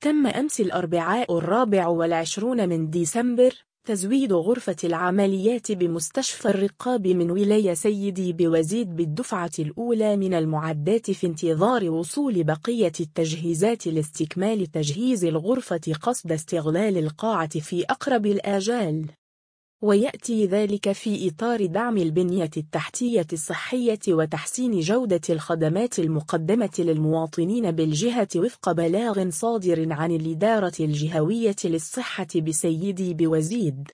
تم أمس الأربعاء 24 من ديسمبر تزويد غرفة العمليات بمستشفى الرقاب من ولاية سيدي بوزيد بالدفعة الأولى من المعدات في انتظار وصول بقية التجهيزات لاستكمال تجهيز الغرفة قصد استغلال القاعة في أقرب الآجال. ويأتي ذلك في إطار دعم البنية التحتية الصحية وتحسين جودة الخدمات المقدمة للمواطنين بالجهة وفق بلاغ صادر عن الإدارة الجهوية للصحة بسيدي بوزيد.